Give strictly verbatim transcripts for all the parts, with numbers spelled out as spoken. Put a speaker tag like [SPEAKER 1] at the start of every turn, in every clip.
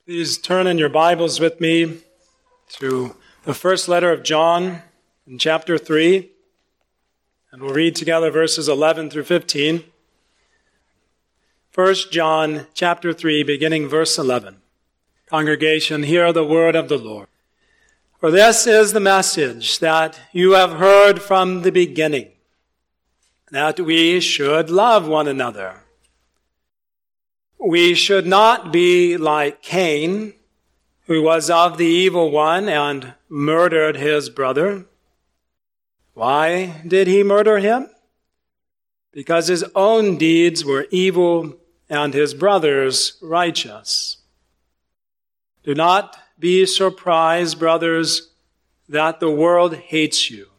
[SPEAKER 1] Please turn in your Bibles with me to the first letter of John in chapter three, and we'll read together verses eleven through fifteen. First John chapter three, beginning verse eleven. Congregation, hear the word of the Lord. For this is the message that you have heard from the beginning, that we should love one another. We should not be like Cain, who was of the evil one and murdered his brother. Why did he murder him? Because his own deeds were evil and his brother's righteous. Do not be surprised, brothers, that the world hates you.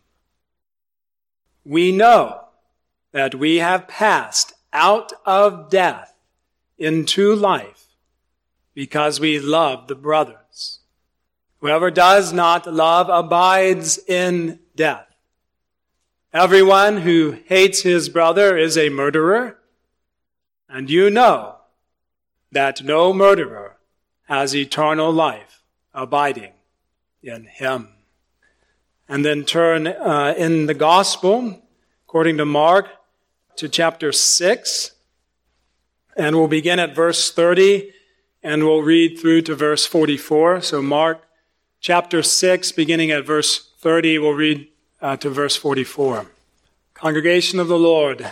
[SPEAKER 1] We know that we have passed out of death into life because we love the brothers. Whoever does not love abides in death. Everyone who hates his brother is a murderer, and you know that no murderer has eternal life abiding in him. And then turn uh, in the gospel, according to Mark, to chapter six. And we'll begin at verse thirty, and we'll read through to verse forty-four. So Mark chapter six, beginning at verse thirty, we'll read uh, to verse forty-four. Congregation of the Lord,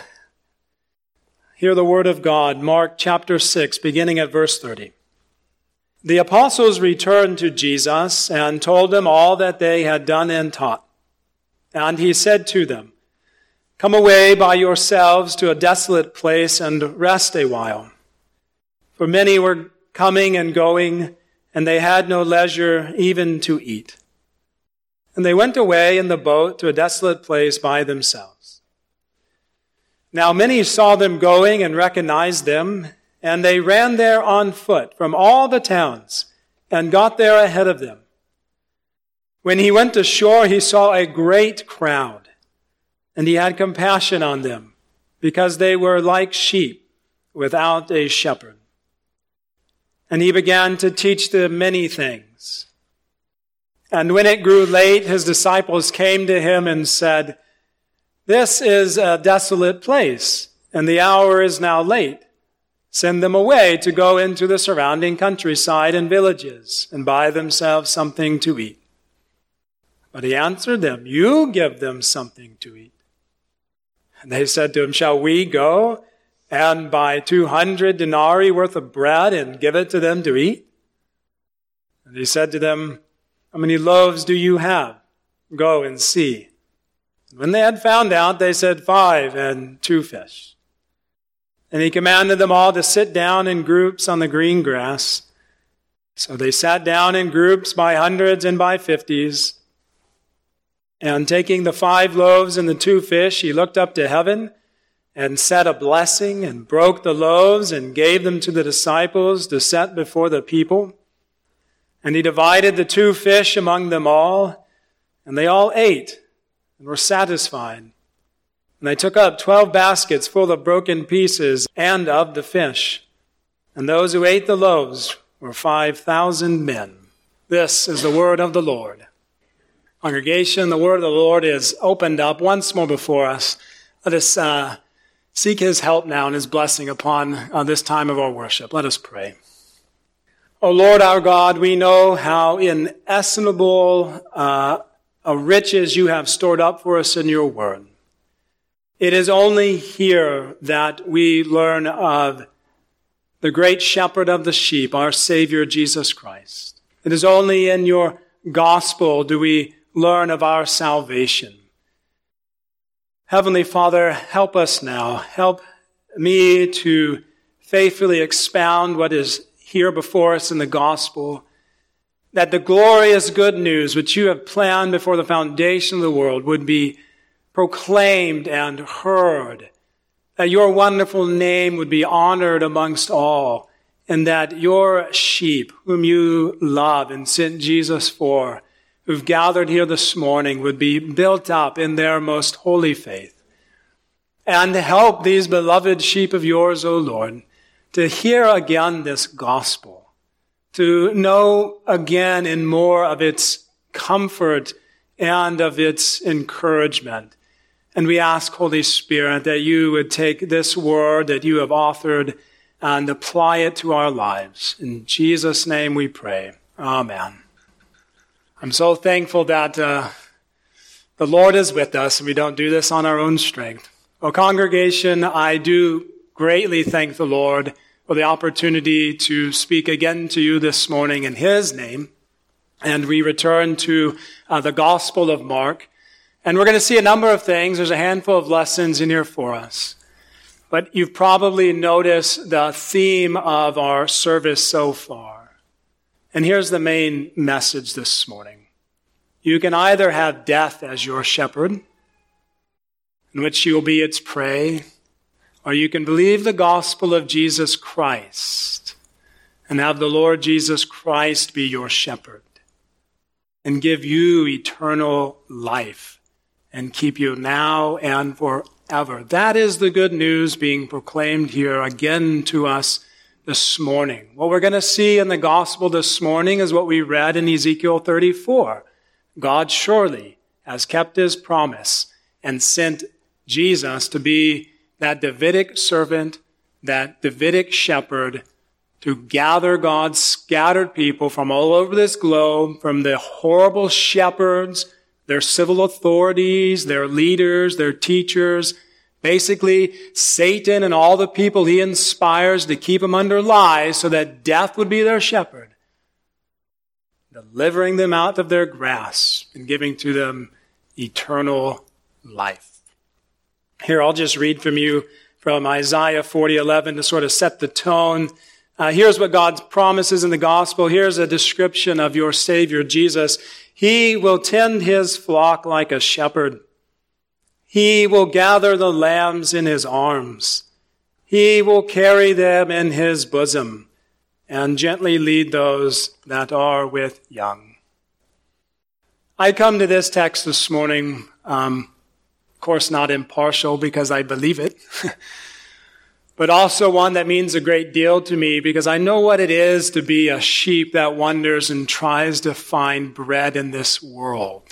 [SPEAKER 1] hear the word of God. Mark chapter six, beginning at verse thirty. The apostles returned to Jesus and told him all that they had done and taught. And he said to them, "Come away by yourselves to a desolate place and rest a while." For many were coming and going, and they had no leisure even to eat. And they went away in the boat to a desolate place by themselves. Now many saw them going and recognized them, and they ran there on foot from all the towns and got there ahead of them. When he went ashore, he saw a great crowd. And he had compassion on them, because they were like sheep without a shepherd. And he began to teach them many things. And when it grew late, his disciples came to him and said, "This is a desolate place, and the hour is now late. Send them away to go into the surrounding countryside and villages and buy themselves something to eat." But he answered them, "You give them something to eat." And they said to him, "Shall we go and buy two hundred denarii worth of bread and give it to them to eat?" And he said to them, "How many loaves do you have? Go and see." And when they had found out, they said, "Five and two fish." And he commanded them all to sit down in groups on the green grass. So they sat down in groups by hundreds and by fifties. And taking the five loaves and the two fish, he looked up to heaven and said a blessing and broke the loaves and gave them to the disciples to set before the people. And he divided the two fish among them all, and they all ate and were satisfied. And they took up twelve baskets full of broken pieces and of the fish. And those who ate the loaves were five thousand men. This is the word of the Lord. Congregation, the word of the Lord is opened up once more before us. Let us uh, seek his help now and his blessing upon uh, this time of our worship. Let us pray. O Lord our God, we know how inestimable uh, a riches you have stored up for us in your word. It is only here that we learn of the great shepherd of the sheep, our Savior Jesus Christ. It is only in your gospel do we learn of our salvation. Heavenly Father, help us now. Help me to faithfully expound what is here before us in the gospel, that the glorious good news which you have planned before the foundation of the world would be proclaimed and heard, that your wonderful name would be honored amongst all, and that your sheep, whom you love and sent Jesus for, who've gathered here this morning, would be built up in their most holy faith. And help these beloved sheep of yours, O Lord, to hear again this gospel, to know again in more of its comfort and of its encouragement. And we ask, Holy Spirit, that you would take this word that you have authored and apply it to our lives. In Jesus' name we pray. Amen. I'm so thankful that uh, the Lord is with us and we don't do this on our own strength. Well, congregation, I do greatly thank the Lord for the opportunity to speak again to you this morning in His name. And we return to uh, the Gospel of Mark. And we're going to see a number of things. There's a handful of lessons in here for us. But you've probably noticed the theme of our service so far. And here's the main message this morning. You can either have death as your shepherd, in which you will be its prey, or you can believe the gospel of Jesus Christ and have the Lord Jesus Christ be your shepherd and give you eternal life and keep you now and forever. That is the good news being proclaimed here again to us this morning. What we're going to see in the gospel this morning is what we read in Ezekiel thirty-four. God surely has kept His promise and sent Jesus to be that Davidic servant, that Davidic shepherd, to gather God's scattered people from all over this globe, from the horrible shepherds, their civil authorities, their leaders, their teachers, basically Satan and all the people he inspires to keep them under lies so that death would be their shepherd, delivering them out of their grasp and giving to them eternal life. Here, I'll just read from you from Isaiah forty eleven to sort of set the tone. Uh, here's what God promises in the gospel. Here's a description of your Savior, Jesus. He will tend His flock like a shepherd. He will gather the lambs in His arms. He will carry them in His bosom and gently lead those that are with young. I come to this text this morning, um, of course, not impartial because I believe it, but also one that means a great deal to me because I know what it is to be a sheep that wanders and tries to find bread in this world,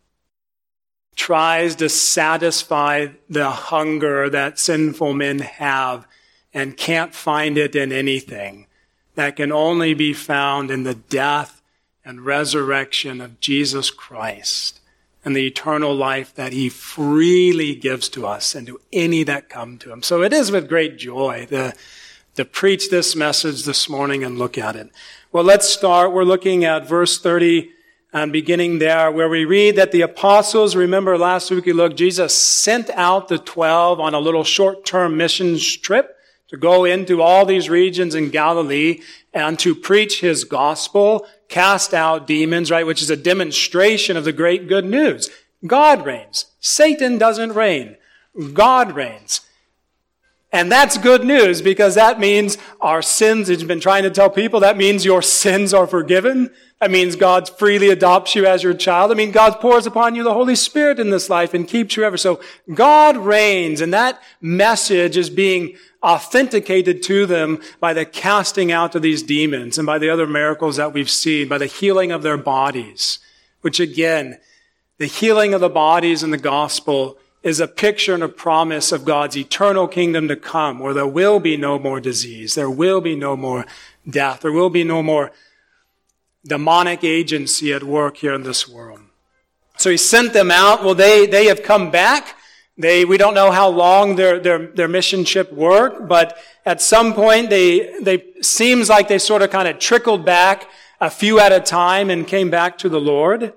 [SPEAKER 1] tries to satisfy the hunger that sinful men have and can't find it in anything that can only be found in the death and resurrection of Jesus Christ and the eternal life that He freely gives to us and to any that come to Him. So it is with great joy to, to preach this message this morning and look at it. Well, let's start. We're looking at verse thirty and beginning there where we read that the apostles, remember last week we looked, Jesus sent out the twelve on a little short-term missions trip to go into all these regions in Galilee and to preach His gospel, cast out demons, right, which is a demonstration of the great good news. God reigns. Satan doesn't reign. God reigns. And that's good news because that means our sins, he's been trying to tell people, that means your sins are forgiven. That means God freely adopts you as your child. I mean, God pours upon you the Holy Spirit in this life and keeps you ever. So God reigns, and that message is being authenticated to them by the casting out of these demons and by the other miracles that we've seen, by the healing of their bodies, which again, the healing of the bodies in the gospel is a picture and a promise of God's eternal kingdom to come, where there will be no more disease, there will be no more death, there will be no more demonic agency at work here in this world. So He sent them out. Well, they, they have come back. They, we don't know how long their, their, their mission trip worked, but at some point they, they, seems like they sort of kind of trickled back a few at a time and came back to the Lord.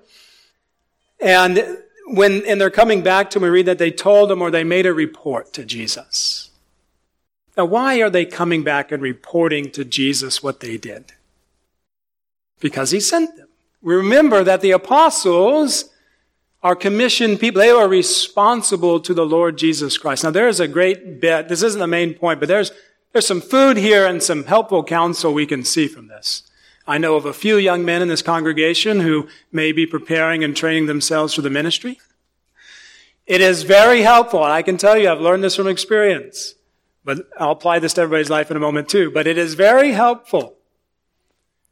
[SPEAKER 1] And when, and they're coming back to him, we read that they told him or they made a report to Jesus. Now, why are they coming back and reporting to Jesus what they did? Because He sent them. Remember that the apostles are commissioned people. They are responsible to the Lord Jesus Christ. Now, there's a great bit. This isn't the main point, but there's, there's some food here and some helpful counsel we can see from this. I know of a few young men in this congregation who may be preparing and training themselves for the ministry. It is very helpful, and I can tell you I've learned this from experience, but I'll apply this to everybody's life in a moment too. But it is very helpful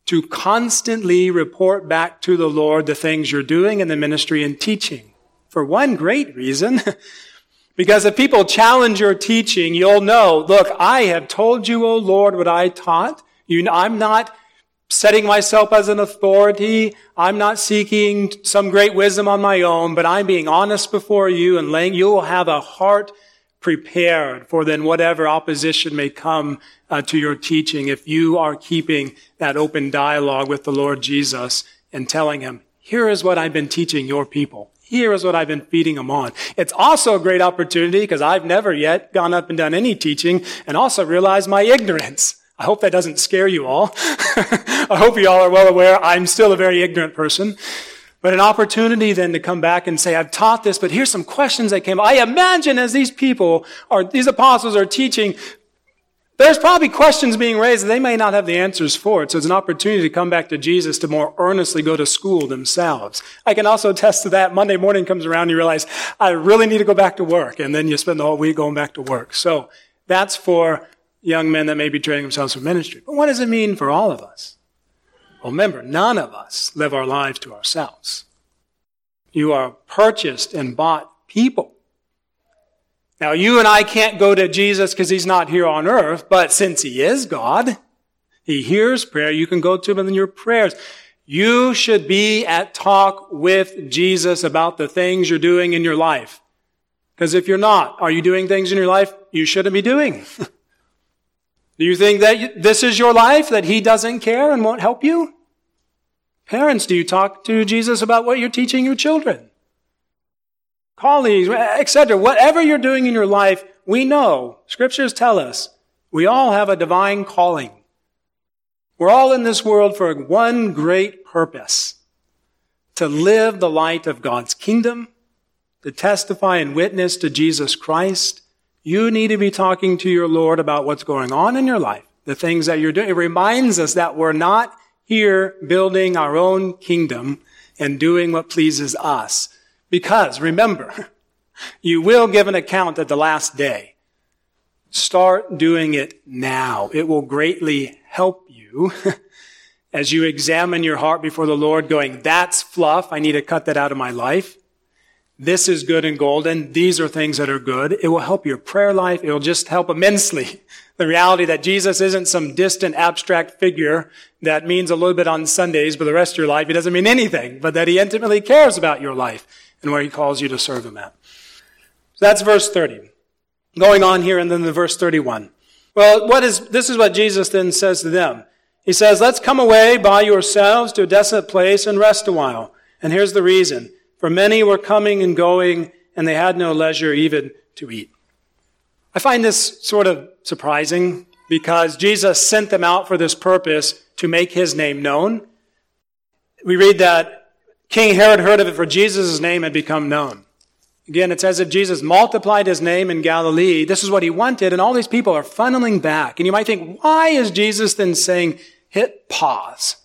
[SPEAKER 1] to constantly report back to the Lord the things you're doing in the ministry and teaching. For one great reason, because if people challenge your teaching, you'll know, look, I have told you, O Lord, what I taught. You, I'm not setting myself as an authority. I'm not seeking some great wisdom on my own, but I'm being honest before you and laying, you will have a heart prepared for then whatever opposition may come uh, to your teaching if you are keeping that open dialogue with the Lord Jesus and telling him, here is what I've been teaching your people. Here is what I've been feeding them on. It's also a great opportunity because I've never yet gone up and done any teaching and also realized my ignorance. I hope that doesn't scare you all. I hope you all are well aware I'm still a very ignorant person. But an opportunity then to come back and say, I've taught this, but here's some questions that came. I imagine as these people or these apostles are teaching, there's probably questions being raised that they may not have the answers for it. So it's an opportunity to come back to Jesus to more earnestly go to school themselves. I can also attest to that. Monday morning comes around and you realize, I really need to go back to work. And then you spend the whole week going back to work. So that's for young men that may be training themselves for ministry. But what does it mean for all of us? Well, remember, none of us live our lives to ourselves. You are purchased and bought people. Now, you and I can't go to Jesus because he's not here on earth, but since he is God, he hears prayer, you can go to him in your prayers. You should be at talk with Jesus about the things you're doing in your life. Because if you're not, are you doing things in your life you shouldn't be doing? Do you think that this is your life, that he doesn't care and won't help you? Parents, do you talk to Jesus about what you're teaching your children? Colleagues, et cetera. Whatever you're doing in your life, we know, scriptures tell us, we all have a divine calling. We're all in this world for one great purpose, to live the light of God's kingdom, to testify and witness to Jesus Christ. You need to be talking to your Lord about what's going on in your life, the things that you're doing. It reminds us that we're not here building our own kingdom and doing what pleases us. Because, remember, you will give an account at the last day. Start doing it now. It will greatly help you as you examine your heart before the Lord, going, that's fluff. I need to cut that out of my life. This is good and golden. These are things that are good. It will help your prayer life. It will just help immensely. The reality that Jesus isn't some distant abstract figure that means a little bit on Sundays, but the rest of your life, he doesn't mean anything, but that he intimately cares about your life and where he calls you to serve him at. So that's verse thirty. Going on here and then the verse thirty-one. Well, what is, this is what Jesus then says to them. He says, let's come away by yourselves to a desolate place and rest a while. And here's the reason. For many were coming and going, and they had no leisure even to eat. I find this sort of surprising because Jesus sent them out for this purpose to make his name known. We read that King Herod heard of it, for Jesus' name had become known. Again, it's as if Jesus multiplied his name in Galilee. This is what he wanted, and all these people are funneling back. And you might think, why is Jesus then saying, hit pause?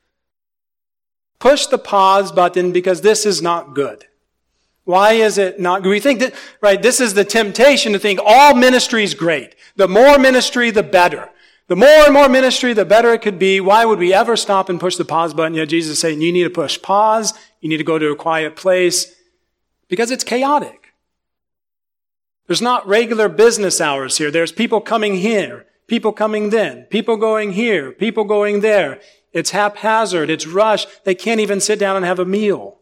[SPEAKER 1] Push the pause button because this is not good. Why is it not good? We think that, right, this is the temptation to think all ministry is great. The more ministry, the better. The more and more ministry, the better it could be. Why would we ever stop and push the pause button? Yet Jesus is saying, you need to push pause. You need to go to a quiet place because it's chaotic. There's not regular business hours here. There's people coming here, people coming then, people going here, people going there. It's haphazard. It's rushed. They can't even sit down and have a meal.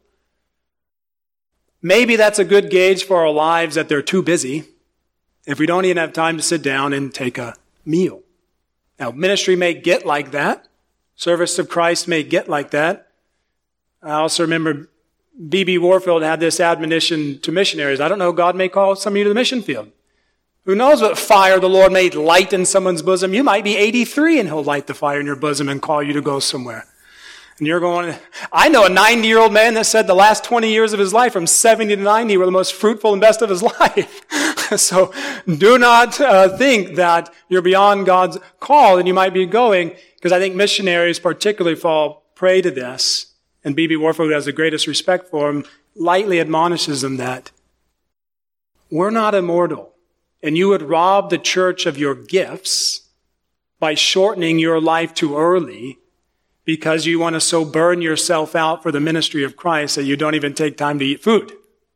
[SPEAKER 1] Maybe that's a good gauge for our lives that they're too busy if we don't even have time to sit down and take a meal. Now, ministry may get like that. Service of Christ may get like that. I also remember B B Warfield had this admonition to missionaries. I don't know, God may call some of you to the mission field. Who knows what fire the Lord may light in someone's bosom? You might be eighty-three and he'll light the fire in your bosom and call you to go somewhere. And you're going, I know a ninety-year-old man that said the last twenty years of his life, from seventy to ninety, were the most fruitful and best of his life. So do not uh, think that you're beyond God's call and you might be going, because I think missionaries particularly fall prey to this. And B B Warfield, who has the greatest respect for him, lightly admonishes them that we're not immortal. And you would rob the church of your gifts by shortening your life too early because you want to so burn yourself out for the ministry of Christ that you don't even take time to eat food.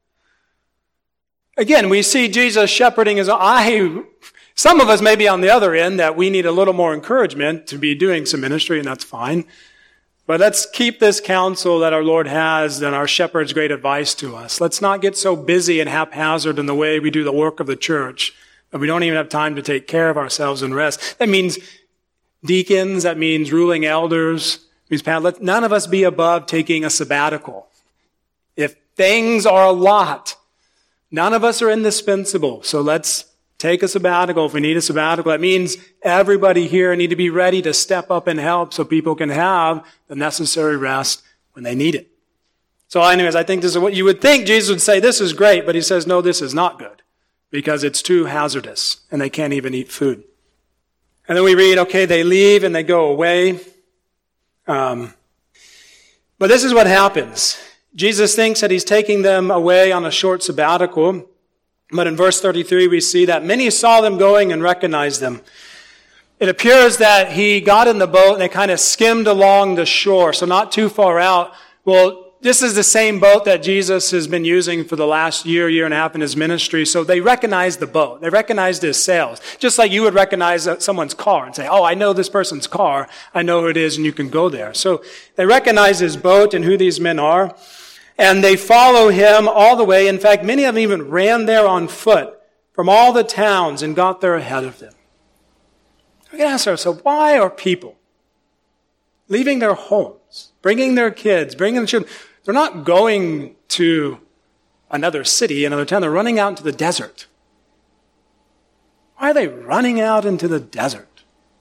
[SPEAKER 1] Again, we see Jesus shepherding his I. Some of us may be on the other end that we need a little more encouragement to be doing some ministry, and that's fine. But let's keep this counsel that our Lord has and our shepherd's great advice to us. Let's not get so busy and haphazard in the way we do the work of the church that we don't even have time to take care of ourselves and rest. That means deacons, that means ruling elders. That means let none of us be above taking a sabbatical. If things are a lot, none of us are indispensable. So let's take a sabbatical if we need a sabbatical. That means everybody here need to be ready to step up and help so people can have the necessary rest when they need it. So anyways, I think this is what you would think. Jesus would say, this is great, but he says, no, this is not good because it's too hazardous and they can't even eat food. And then we read, okay, they leave and they go away. Um, but this is what happens. Jesus thinks that he's taking them away on a short sabbatical. But in verse thirty-three, we see that many saw them going and recognized them. It appears that he got in the boat and they kind of skimmed along the shore, so not too far out. Well, this is the same boat that Jesus has been using for the last year, year and a half in his ministry. So they recognized the boat. They recognized his sails. Just like you would recognize someone's car and say, oh, I know this person's car. I know who it is, and you can go there. So they recognize his boat and who these men are. And they follow him all the way. In fact, many of them even ran there on foot from all the towns and got there ahead of them. We can ask ourselves, why are people leaving their homes, bringing their kids, bringing the children? They're not going to another city, another town. They're running out into the desert. Why are they running out into the desert?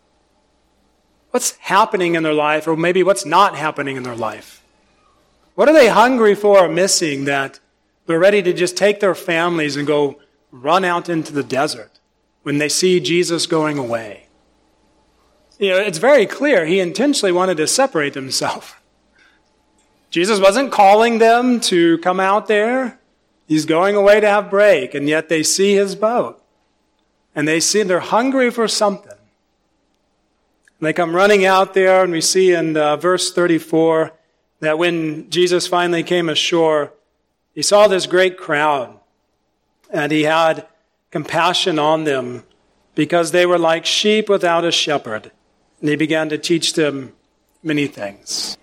[SPEAKER 1] What's happening in their life, or maybe what's not happening in their life? What are they hungry for or missing that they're ready to just take their families and go run out into the desert when they see Jesus going away? You know, it's very clear he intentionally wanted to separate himself. Jesus wasn't calling them to come out there. He's going away to have break, and yet they see his boat. And they see they're hungry for something. And they come running out there, and we see in uh, verse thirty-four that when Jesus finally came ashore, he saw this great crowd, and he had compassion on them because they were like sheep without a shepherd, and he began to teach them many things.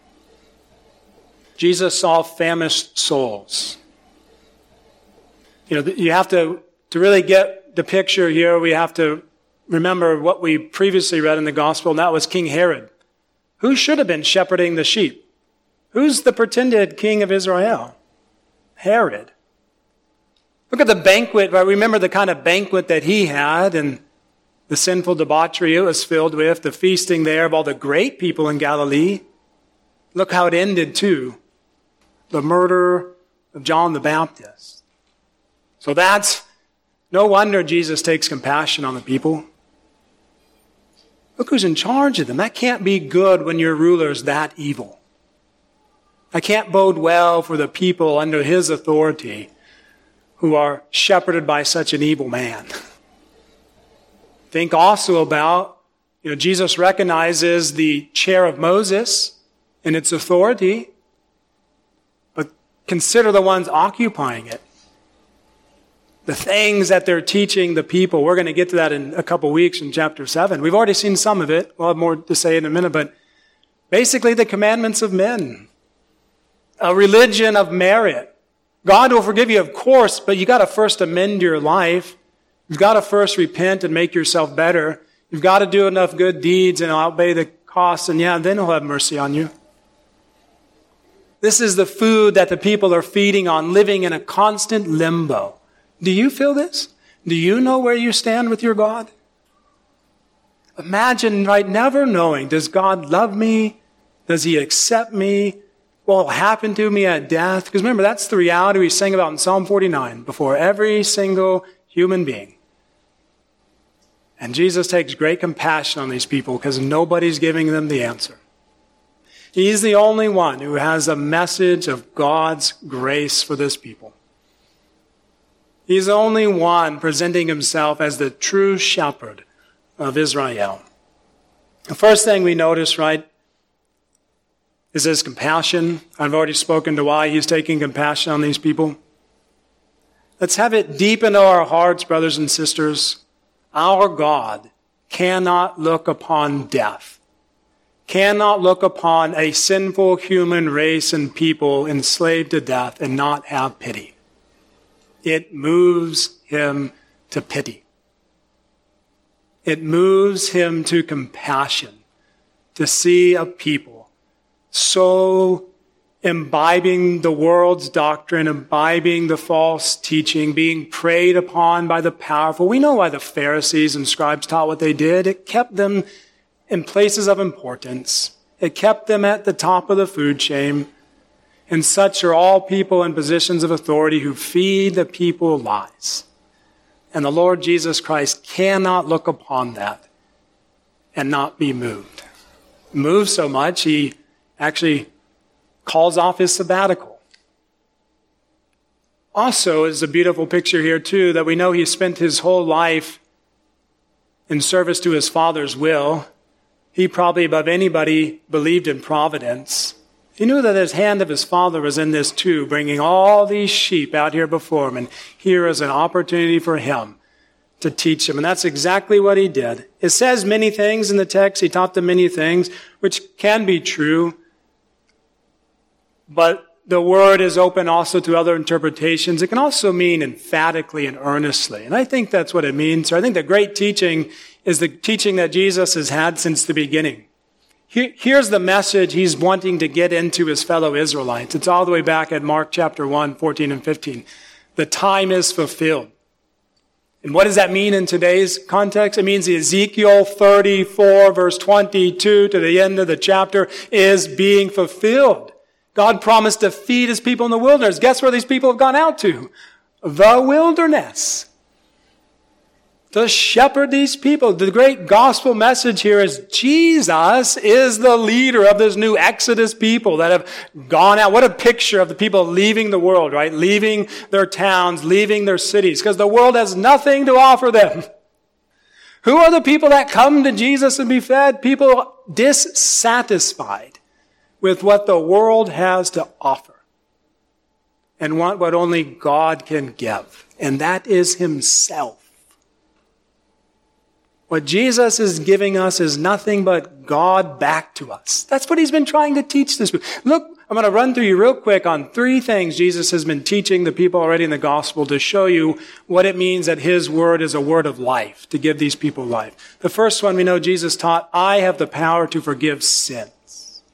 [SPEAKER 1] Jesus saw famished souls. You know, you have to, to really get the picture here, we have to remember what we previously read in the gospel, and that was King Herod, who should have been shepherding the sheep. Who's the pretended king of Israel? Herod. Look at the banquet, right? Remember the kind of banquet that he had and the sinful debauchery it was filled with, the feasting there of all the great people in Galilee. Look how it ended too. The murder of John the Baptist. So that's no wonder Jesus takes compassion on the people. Look who's in charge of them. That can't be good when your ruler's that evil. I can't bode well for the people under his authority who are shepherded by such an evil man. Think also about, you know, Jesus recognizes the chair of Moses and its authority, but consider the ones occupying it. The things that they're teaching the people. We're going to get to that in a couple weeks in chapter seven. We've already seen some of it. We'll have more to say in a minute, but basically the commandments of men. A religion of merit. God will forgive you, of course, but you got to first amend your life. You've got to first repent and make yourself better. You've got to do enough good deeds and outweigh the costs, and yeah, then he'll have mercy on you. This is the food that the people are feeding on, living in a constant limbo. Do you feel this? Do you know where you stand with your God? Imagine, right, never knowing, does God love me? Does he accept me? What will happen to me at death? Because remember, that's the reality we sang about in Psalm forty-nine, before every single human being. And Jesus takes great compassion on these people because nobody's giving them the answer. He's the only one who has a message of God's grace for this people. He's the only one presenting himself as the true shepherd of Israel. The first thing we notice, right, is his compassion. I've already spoken to why he's taking compassion on these people. Let's have it deep into our hearts, brothers and sisters. Our God cannot look upon death, cannot look upon a sinful human race and people enslaved to death and not have pity. It moves him to pity. It moves him to compassion to see a people so imbibing the world's doctrine, imbibing the false teaching, being preyed upon by the powerful. We know why the Pharisees and scribes taught what they did. It kept them in places of importance. It kept them at the top of the food chain. And such are all people in positions of authority who feed the people lies. And the Lord Jesus Christ cannot look upon that and not be moved. Moved so much, he actually calls off his sabbatical. Also, is a beautiful picture here too, that we know he spent his whole life in service to his Father's will. He probably above anybody believed in providence. He knew that his hand of his Father was in this too, bringing all these sheep out here before him. And here is an opportunity for him to teach them. And that's exactly what he did. It says many things in the text. He taught them many things, which can be true. But the word is open also to other interpretations. It can also mean emphatically and earnestly. And I think that's what it means. So I think the great teaching is the teaching that Jesus has had since the beginning. Here's the message he's wanting to get into his fellow Israelites. It's all the way back at Mark chapter one, fourteen and fifteen. The time is fulfilled. And what does that mean in today's context? It means Ezekiel thirty-four, verse twenty-two to the end of the chapter is being fulfilled. God promised to feed his people in the wilderness. Guess where these people have gone out to? The wilderness. To shepherd these people. The great gospel message here is Jesus is the leader of this new Exodus people that have gone out. What a picture of the people leaving the world, right? Leaving their towns, leaving their cities, because the world has nothing to offer them. Who are the people that come to Jesus and be fed? People dissatisfied with what the world has to offer and want what only God can give. And that is himself. What Jesus is giving us is nothing but God back to us. That's what he's been trying to teach this people. Look, I'm going to run through you real quick on three things Jesus has been teaching the people already in the gospel to show you what it means that his word is a word of life, to give these people life. The first one we know Jesus taught, I have the power to forgive sins.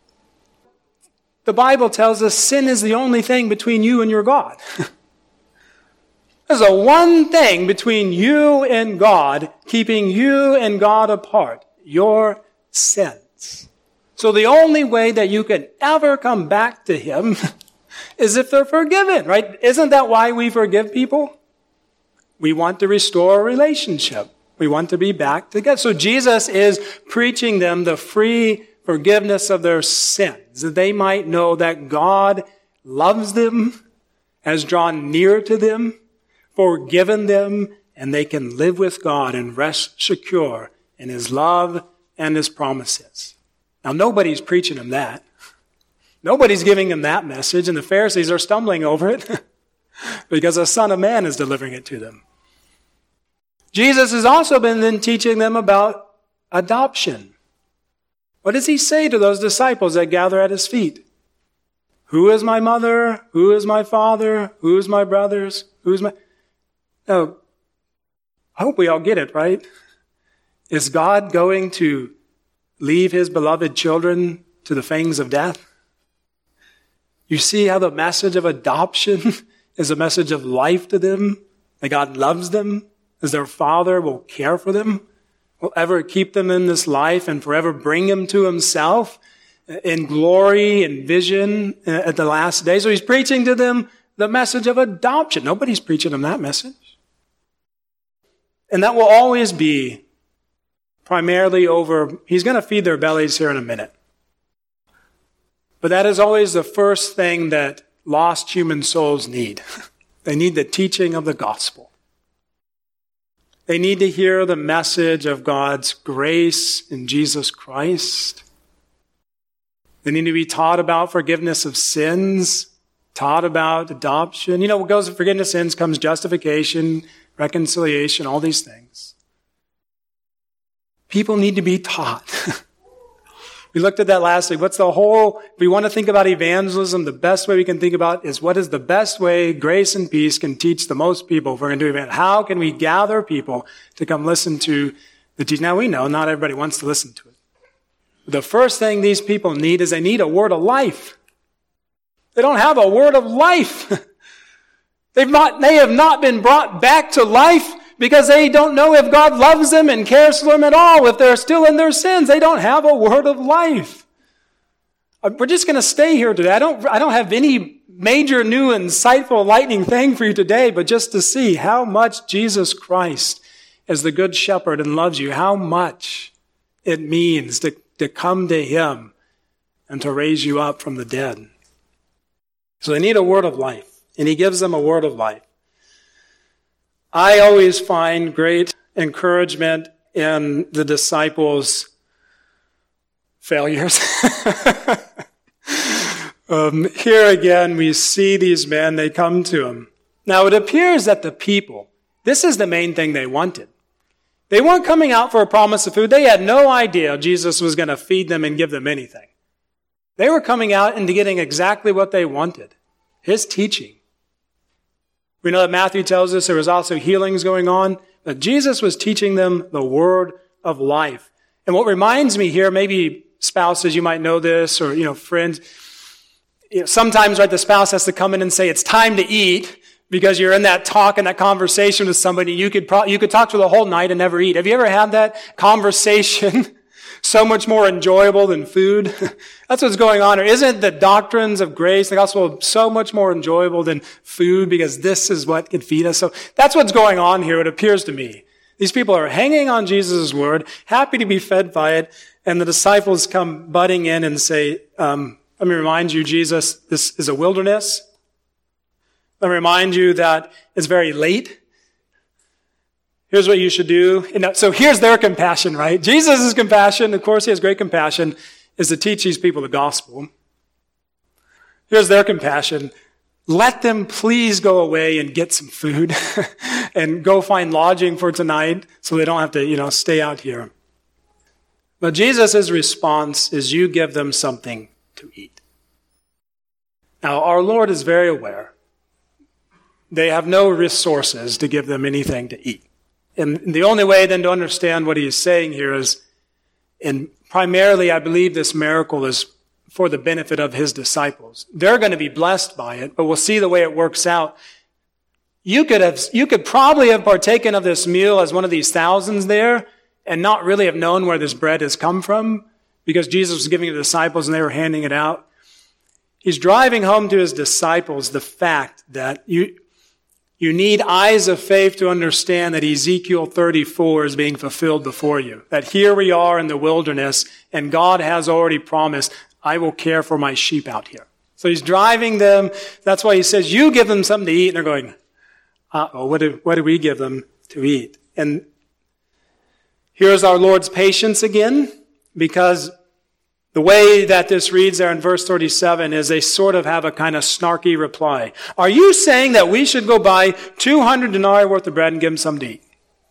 [SPEAKER 1] The Bible tells us sin is the only thing between you and your God. There's a one thing between you and God, keeping you and God apart, your sins. So the only way that you can ever come back to him is if they're forgiven, right? Isn't that why we forgive people? We want to restore a relationship. We want to be back together. So Jesus is preaching them the free forgiveness of their sins, that they might know that God loves them, has drawn near to them, forgiven them, and they can live with God and rest secure in his love and his promises. Now, nobody's preaching them that. Nobody's giving them that message, and the Pharisees are stumbling over it because the Son of Man is delivering it to them. Jesus has also been then teaching them about adoption. What does he say to those disciples that gather at his feet? Who is my mother? Who is my father? Who is my brothers? Who's my... Now, I hope we all get it, right? Is God going to leave his beloved children to the fangs of death? You see how the message of adoption is a message of life to them, that God loves them, as their Father will care for them, will ever keep them in this life and forever bring them to himself in glory and vision at the last day. So he's preaching to them the message of adoption. Nobody's preaching them that message. And that will always be primarily over, he's going to feed their bellies here in a minute. But that is always the first thing that lost human souls need. They need the teaching of the gospel. They need to hear the message of God's grace in Jesus Christ. They need to be taught about forgiveness of sins, taught about adoption. You know, what goes with forgiveness of sins comes justification, reconciliation, all these things. People need to be taught. We looked at that last week. What's the whole, if we want to think about evangelism, the best way we can think about is what is the best way grace and peace can teach the most people if we're going to do evangelism. How can we gather people to come listen to the teaching? Now we know not everybody wants to listen to it. The first thing these people need is they need a word of life. They don't have a word of life. They've not, they have not been brought back to life because they don't know if God loves them and cares for them at all. If they're still in their sins, they don't have a word of life. We're just going to stay here today. I don't, I don't have any major, new, insightful, enlightening thing for you today, but just to see how much Jesus Christ is the good shepherd and loves you, how much it means to, to come to him and to raise you up from the dead. So they need a word of life, and he gives them a word of life. I always find great encouragement in the disciples' failures. um, here again, we see these men, they come to him. Now, it appears that the people, this is the main thing they wanted. They weren't coming out for a promise of food. They had no idea Jesus was going to feed them and give them anything. They were coming out into getting exactly what they wanted, his teaching. We know that Matthew tells us there was also healings going on, but Jesus was teaching them the word of life. And what reminds me here, maybe spouses, you might know this, or, you know, friends, you know, sometimes, right, the spouse has to come in and say, it's time to eat, because you're in that talk and that conversation with somebody. You could pro- you could talk to the whole night and never eat. Have you ever had that conversation? So much more enjoyable than food. That's what's going on here. Isn't the doctrines of grace, the gospel, so much more enjoyable than food because this is what can feed us? So that's what's going on here, it appears to me. These people are hanging on Jesus' word, happy to be fed by it, and the disciples come butting in and say, um, let me remind you, Jesus, this is a wilderness. Let me remind you that it's very late. Here's what you should do. And so here's their compassion, right? Jesus' compassion, of course he has great compassion, is to teach these people the gospel. Here's their compassion. Let them please go away and get some food and go find lodging for tonight so they don't have to, you know, stay out here. But Jesus' response is you give them something to eat. Now, our Lord is very aware. They have no resources to give them anything to eat. And the only way then to understand what he is saying here is, and primarily I believe this miracle is for the benefit of his disciples. They're going to be blessed by it, but we'll see the way it works out. You could have, you could probably have partaken of this meal as one of these thousands there and not really have known where this bread has come from because Jesus was giving it to the disciples and they were handing it out. He's driving home to his disciples the fact that you, You need eyes of faith to understand that Ezekiel thirty-four is being fulfilled before you. That here we are in the wilderness and God has already promised, I will care for my sheep out here. So he's driving them. That's why he says, you give them something to eat. And they're going, uh-oh, what do, what do we give them to eat? And here's our Lord's patience again, because the way that this reads there in verse thirty-seven is they sort of have a kind of snarky reply. Are you saying that we should go buy two hundred denarii worth of bread and give them some to eat?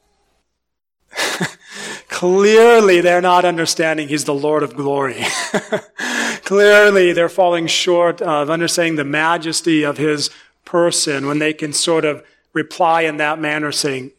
[SPEAKER 1] Clearly, they're not understanding he's the Lord of glory. Clearly, they're falling short of understanding the majesty of his person when they can sort of reply in that manner saying,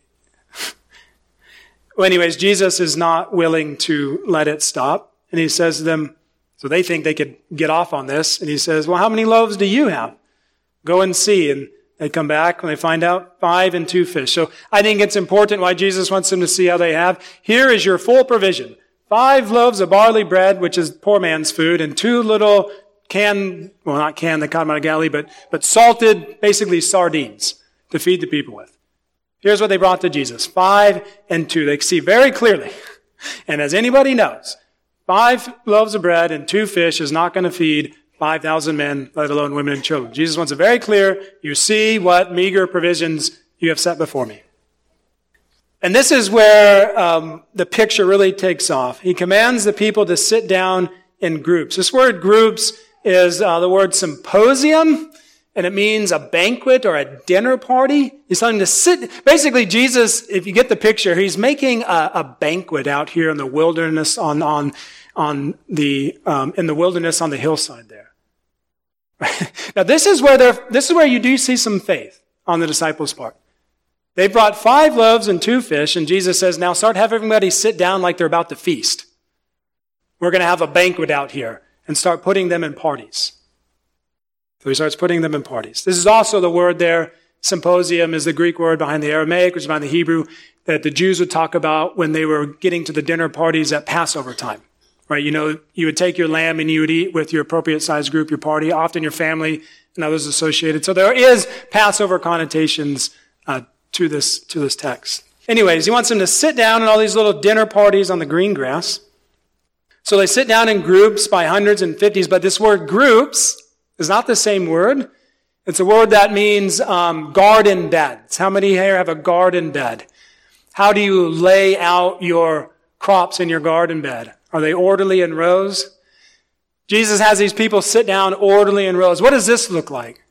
[SPEAKER 1] well, anyways, Jesus is not willing to let it stop. And he says to them, so they think they could get off on this. And he says, well, how many loaves do you have? Go and see. And they come back and they find out five and two fish. So I think it's important why Jesus wants them to see how they have. Here is your full provision. Five loaves of barley bread, which is poor man's food, and two little canned, well, not canned, they caught them out of Galilee, but, but salted, basically sardines to feed the people with. Here's what they brought to Jesus. Five and two. They see very clearly. And as anybody knows, five loaves of bread and two fish is not going to feed five thousand men, let alone women and children. Jesus wants it very clear. You see what meager provisions you have set before me. And this is where um, the picture really takes off. He commands the people to sit down in groups. This word groups is uh, the word symposium, and it means a banquet or a dinner party. He's telling to sit. Basically, Jesus, if you get the picture, he's making a, a banquet out here in the wilderness on on on the um, in the wilderness on the hillside there. Now, this is where there. This is where you do see some faith on the disciples' part. They brought five loaves and two fish, and Jesus says, "Now start having everybody sit down like they're about to feast. We're going to have a banquet out here," and start putting them in parties. So he starts putting them in parties. This is also the word there. Symposium is the Greek word behind the Aramaic, which is behind the Hebrew, that the Jews would talk about when they were getting to the dinner parties at Passover time. Right? You know, you would take your lamb and you would eat with your appropriate size group, your party, often your family and others associated. So there is Passover connotations uh, to this to this text. Anyways, he wants them to sit down in all these little dinner parties on the green grass. So they sit down in groups by hundreds and fifties, but this word groups is not the same word. It's a word that means um, garden beds. How many here have a garden bed? How do you lay out your crops in your garden bed? Are they orderly in rows? Jesus has these people sit down orderly in rows. What does this look like?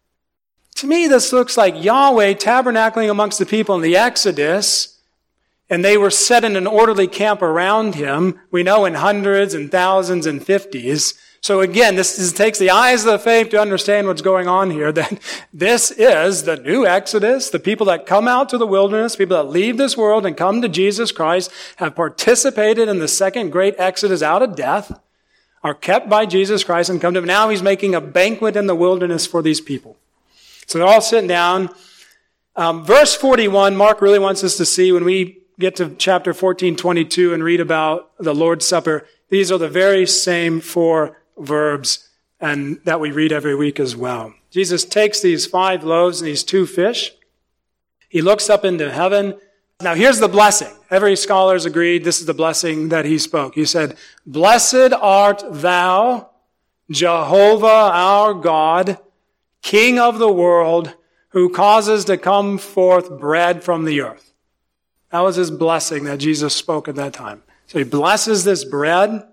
[SPEAKER 1] To me, this looks like Yahweh tabernacling amongst the people in the Exodus, and they were set in an orderly camp around him. We know in hundreds and thousands and fifties. So again, this is, takes the eyes of the faith to understand what's going on here, that this is the new Exodus. The people that come out to the wilderness, people that leave this world and come to Jesus Christ, have participated in the second great Exodus out of death, are kept by Jesus Christ and come to him. Now he's making a banquet in the wilderness for these people. So they're all sitting down. Um, verse forty-one, Mark really wants us to see when we get to chapter fourteen twenty-two and read about the Lord's Supper. These are the very same four verbs and that we read every week as well. Jesus takes these five loaves and these two fish. He looks up into heaven. Now here's the blessing. Every scholar's agreed this is the blessing that he spoke. He said, "Blessed art thou, Jehovah our God, King of the world, who causes to come forth bread from the earth." That was his blessing that Jesus spoke at that time. So he blesses this bread.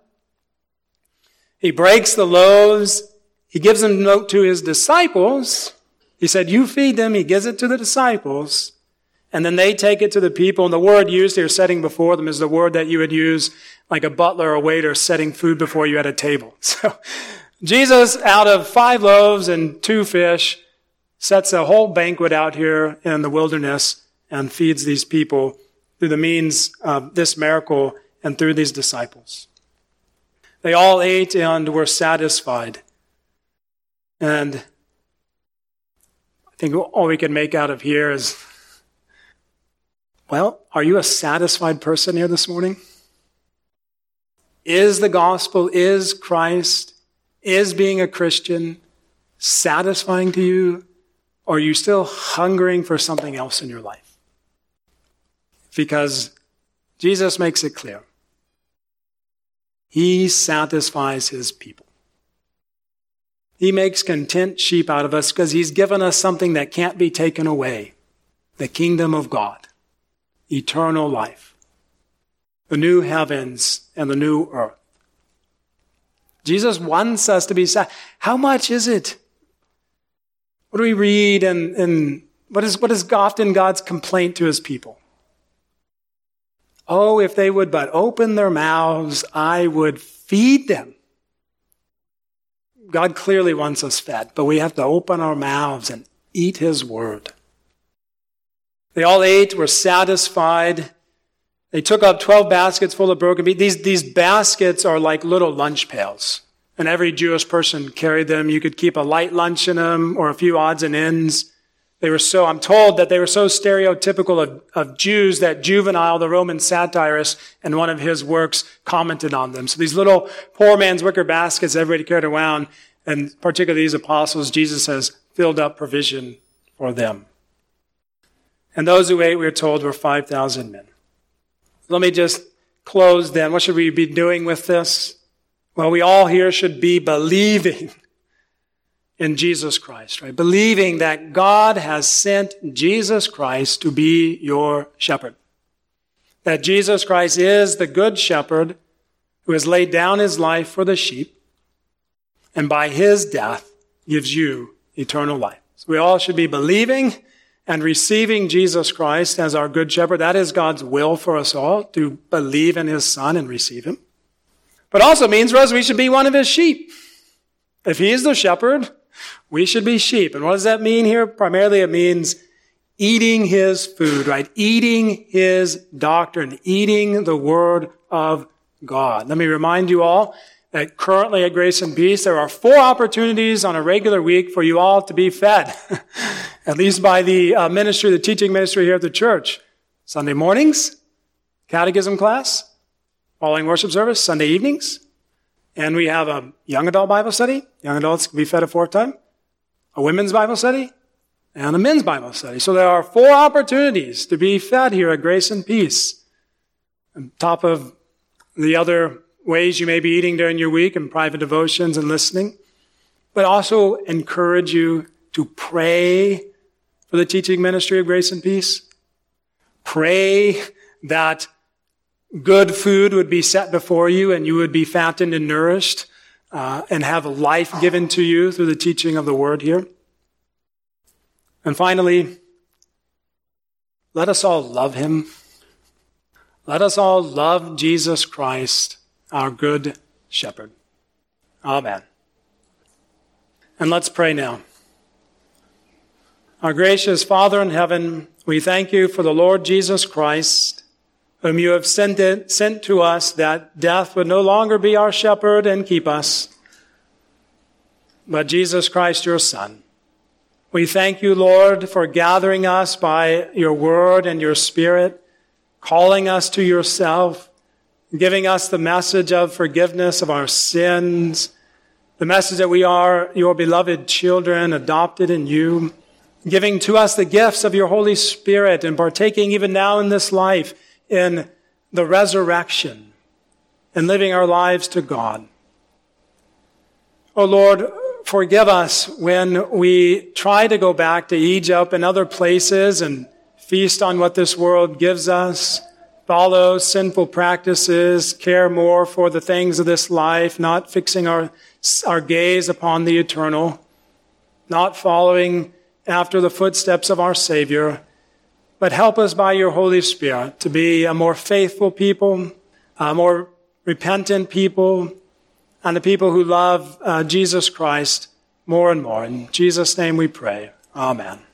[SPEAKER 1] He breaks the loaves. He gives them note to his disciples. He said, "You feed them." He gives it to the disciples. And then they take it to the people. And the word used here, setting before them, is the word that you would use like a butler or waiter setting food before you at a table. So Jesus, out of five loaves and two fish, sets a whole banquet out here in the wilderness and feeds these people through the means of this miracle and through these disciples. They all ate and were satisfied. And I think all we can make out of here is, well, are you a satisfied person here this morning? Is the gospel, is Christ, is being a Christian satisfying to you? Or are you still hungering for something else in your life? Because Jesus makes it clear. He satisfies his people. He makes content sheep out of us because he's given us something that can't be taken away. The kingdom of God. Eternal life. The new heavens and the new earth. Jesus wants us to be satisfied. How much is it? What do we read and, and what is, what is often God's complaint to his people? "Oh, if they would but open their mouths, I would feed them." God clearly wants us fed, but we have to open our mouths and eat his word. They all ate, were satisfied. They took up twelve baskets full of broken meat. These, these baskets are like little lunch pails, and every Jewish person carried them. You could keep a light lunch in them or a few odds and ends. They were so, I'm told that they were so stereotypical of, of Jews that Juvenal, the Roman satirist, in one of his works commented on them. So these little poor man's wicker baskets everybody carried around, and particularly these apostles, Jesus has filled up provision for them. And those who ate, we are told, were five thousand men. Let me just close then. What should we be doing with this? Well, we all here should be believing in Jesus Christ, right? Believing that God has sent Jesus Christ to be your shepherd. That Jesus Christ is the good shepherd who has laid down his life for the sheep, and by his death gives you eternal life. So we all should be believing and receiving Jesus Christ as our good shepherd. That is God's will for us all, to believe in his Son and receive him. But also means for us we should be one of his sheep. If he is the shepherd, we should be sheep. And what does that mean here? Primarily it means eating his food, right? Eating his doctrine, eating the word of God. Let me remind you all that currently at Grace and Peace, there are four opportunities on a regular week for you all to be fed, at least by the uh, ministry, the teaching ministry here at the church. Sunday mornings, catechism class, following worship service, Sunday evenings, and we have a young adult Bible study. Young adults can be fed a fourth time, a women's Bible study, and a men's Bible study. So there are four opportunities to be fed here at Grace and Peace, on top of the other ways you may be eating during your week and private devotions and listening. But also encourage you to pray for the teaching ministry of Grace and Peace. Pray that good food would be set before you and you would be fattened and nourished uh, and have life given to you through the teaching of the word here. And finally, let us all love him. Let us all love Jesus Christ, our good shepherd. Amen. And let's pray now. Our gracious Father in heaven, we thank you for the Lord Jesus Christ, whom you have sent, it, sent to us that death would no longer be our shepherd and keep us, but Jesus Christ, your Son. We thank you, Lord, for gathering us by your word and your Spirit, calling us to yourself, giving us the message of forgiveness of our sins, the message that we are your beloved children, adopted in you, giving to us the gifts of your Holy Spirit and partaking even now in this life in the resurrection and living our lives to God. Oh Lord, forgive us when we try to go back to Egypt and other places and feast on what this world gives us, follow sinful practices, care more for the things of this life, not fixing our, our gaze upon the eternal, not following after the footsteps of our Savior, but help us by your Holy Spirit to be a more faithful people, a more repentant people, and the people who love uh, Jesus Christ more and more. In Jesus' name we pray. Amen.